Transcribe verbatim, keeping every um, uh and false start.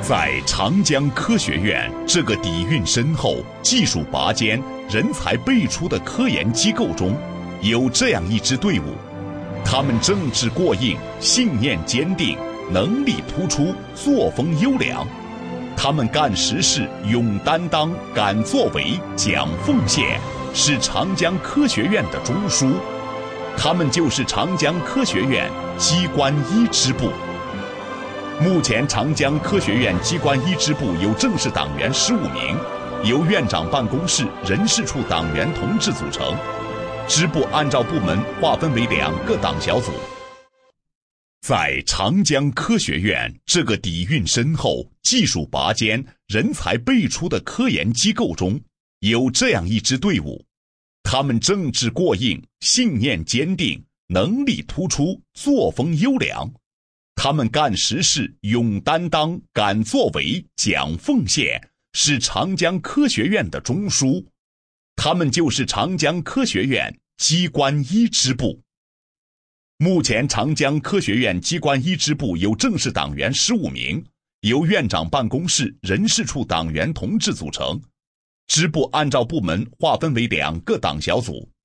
在长江科学院这个底蕴深厚、技术拔尖、人才辈出的科研机构中，有这样一支队伍，他们政治过硬，信念坚定，能力突出，作风优良。他们干实事，勇担当，敢作为，讲奉献，是长江科学院的中枢。他们就是长江科学院机关一支部。目前长江科学院机关一支部有正式党员十五名，由院长办公室人事处党员同志组成。支部按照部门划分为两个党小组。在长江科学院这个底蕴深厚、技术拔尖、人才辈出的科研机构中，有这样一支队伍，他们政治过硬，信念坚定，能力突出，作风优良。他们干实事，勇担当，敢作为，讲奉献，是长江科学院的中枢。他们就是长江科学院机关一支部。目前长江科学院机关一支部有正式党员十五名，由院长办公室人事处党员同志组成。支部按照部门划分为两个党小组。